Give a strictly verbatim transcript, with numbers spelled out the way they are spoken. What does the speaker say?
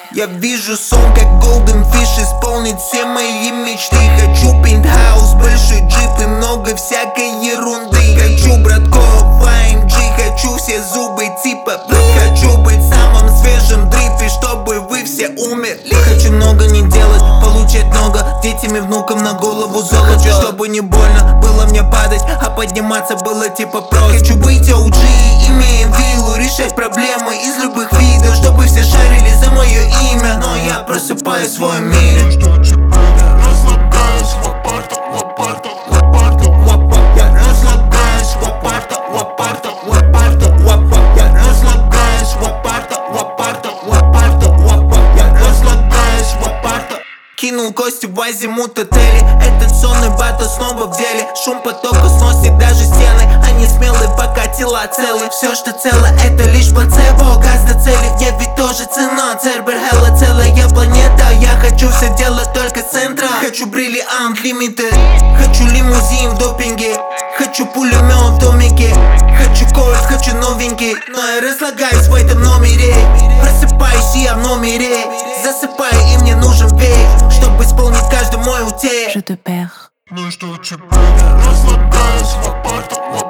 Я вижу сон, как Golden Fish исполнит все мои мечты. Хочу пентхаус, большой джип и много всякой ерунды. Хочу братков эй эм джи, хочу все зубы типа хочу быть в самом свежем дрипе, чтобы вы все умерли. Хочу много не делать, получать много, детям и внукам на голову золото. Чтобы не больно было мне падать, а подниматься было типа просто. Хочу быть о джи, имея виллу, решать проблемы из любых видов, чтобы все шарили за мое имя. Но я просыпаю свой мир. Расслабляюсь в апарта, в апарта, в апарта, в апарта. Я расслабляюсь в апарта, в апарта, в апарта, в апарта. Я расслабляюсь в апарта, в апарта, в апарта, в апарта. Я расслабляюсь в апарта. Кинул кости в азимут отели. Этот сонный батл снова в деле. Шум потока сносит даже стены. Они смелые, пока тела целы. Все, что цело, это лишь плацебо. Газ до цели, я ведь тоже цена. Цербер, хелла, целая планета. Я хочу все делать только с центра. Хочу бриллиант, лимитед. Хочу лимузин в допинге. Хочу пулемет в домике. Хочу кольт, хочу новенький. Но я разлагаюсь в этом номере. Просыпаюсь я в номере. Засыпаю, и мне нужен век, чтобы исполнить каждый мой утек. Je te perds. Ну и что теперь? Я расслабляюсь в апарта, в